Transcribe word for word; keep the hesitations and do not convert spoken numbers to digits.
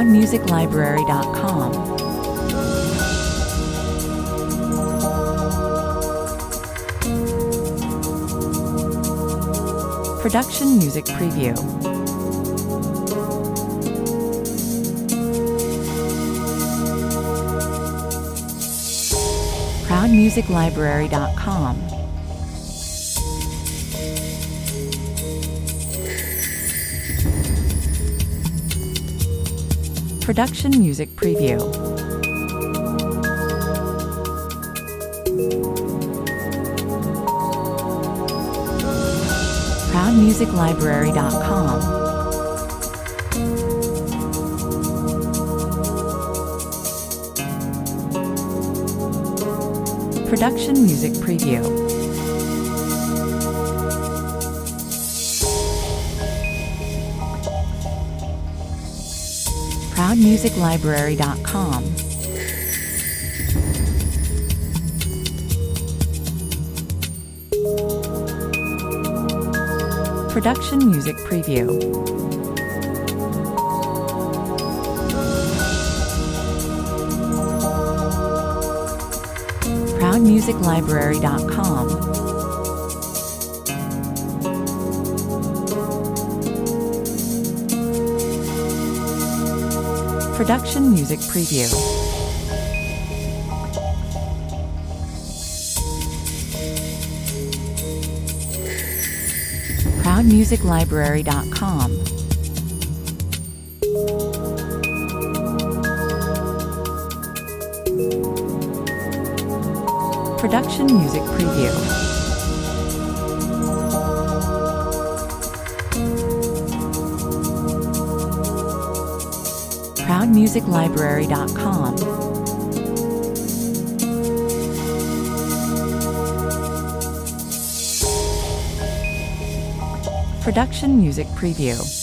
proud music library dot com. Production Music Preview. proud music library dot com. Production Music Preview. proud music library dot com. Production Music Preview. proud music library dot com. Production Music Preview. proud music library dot com. Production Music Preview. proud music library dot com. Production Music Preview. proud music library dot com. Production Music Preview.